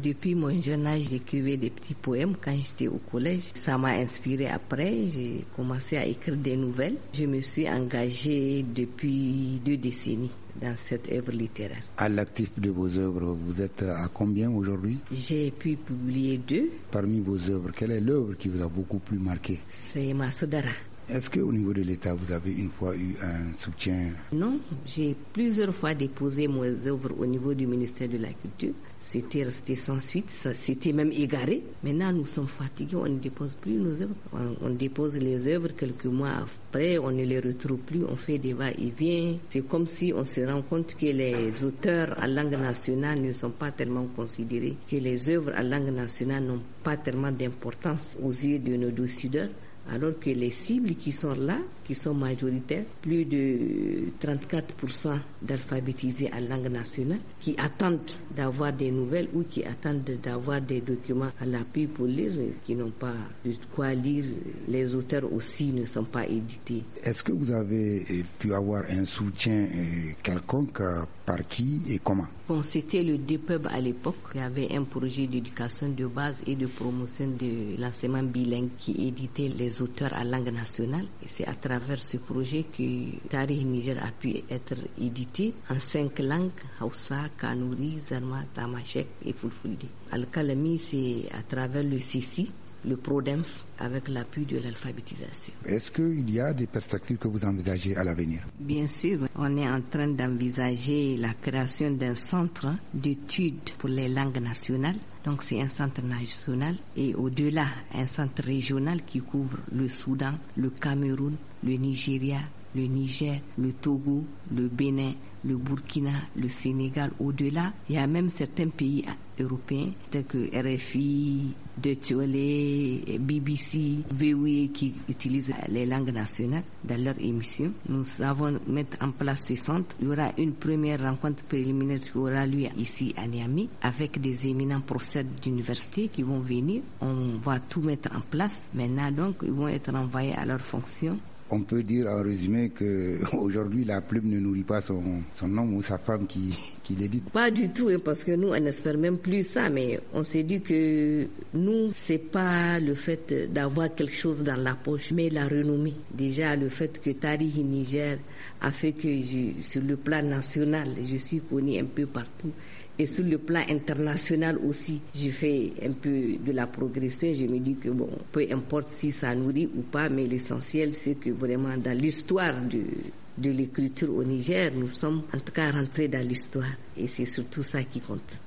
Depuis mon jeune âge, j'écrivais des petits poèmes quand j'étais au collège. Ça m'a inspiré après. J'ai commencé à écrire des nouvelles. Je me suis engagée depuis 2 décennies dans cette œuvre littéraire. À l'actif de vos œuvres, vous êtes à combien aujourd'hui? J'ai pu publier 2. Parmi vos œuvres, quelle est l'œuvre qui vous a beaucoup plus marqué? C'est Masodara. Est-ce qu'au niveau de l'État, vous avez une fois eu un soutien? Non, j'ai plusieurs fois déposé mes œuvres au niveau du ministère de la Culture. C'était resté sans suite, c'était même égaré. Maintenant, nous sommes fatigués, on ne dépose plus nos œuvres. On dépose les œuvres quelques mois après, on ne les retrouve plus, on fait des va-et-vient. C'est comme si on se rend compte que les auteurs en langue nationale ne sont pas tellement considérés, que les œuvres en langue nationale n'ont pas tellement d'importance aux yeux de nos décideurs. Alors que les cibles qui sont là, qui sont majoritaires, plus de 34% d'alphabétisés en langue nationale, qui attendent d'avoir des nouvelles ou qui attendent d'avoir des documents à l'appui pour lire, qui n'ont pas de quoi lire. Les auteurs aussi ne sont pas édités. Est-ce que vous avez pu avoir un soutien quelconque, par qui et comment? Bon, c'était le DPEB à l'époque. Il y avait un projet d'éducation de base et de promotion de l'enseignement bilingue qui éditait les auteurs en langue nationale. Et c'est à travers ce projet que Tarihi Niger a pu être édité en 5 langues, Hausa, Kanuri, Zarma, Tamashek et Fulfulde. Al-Kalami, c'est à travers le CICI, le PRODENF, avec l'appui de l'alphabétisation. Est-ce qu'il y a des perspectives que vous envisagez à l'avenir? Bien sûr, on est en train d'envisager la création d'un centre d'études pour les langues nationales. Donc c'est un centre national et au-delà, un centre régional qui couvre le Soudan, le Cameroun, le Nigeria, le Niger, le Togo, le Bénin, le Burkina, le Sénégal. Au-delà, il y a même certains pays européens tels que RFI, Deutsche Welle, BBC, VOA qui utilisent les langues nationales dans leurs émissions. Nous savons mettre en place ce centre. Il y aura une première rencontre préliminaire qui aura lieu ici à Niamey avec des éminents professeurs d'université qui vont venir. On va tout mettre en place. Maintenant, donc, ils vont être envoyés à leurs fonctions. On peut dire en résumé qu'aujourd'hui la plume ne nourrit pas son homme ou sa femme qui l'édite. Pas du tout, parce que nous on n'espère même plus ça, mais on s'est dit que nous c'est pas le fait d'avoir quelque chose dans la poche, mais la renommée. Déjà le fait que Tarihi Niger a fait que sur le plan national, je suis connue un peu partout. Et sur le plan international aussi, je fais un peu de la progression. Je me dis que bon, peu importe si ça nourrit ou pas, mais l'essentiel c'est que vraiment dans l'histoire de l'écriture au Niger, nous sommes en tout cas rentrés dans l'histoire. Et c'est surtout ça qui compte.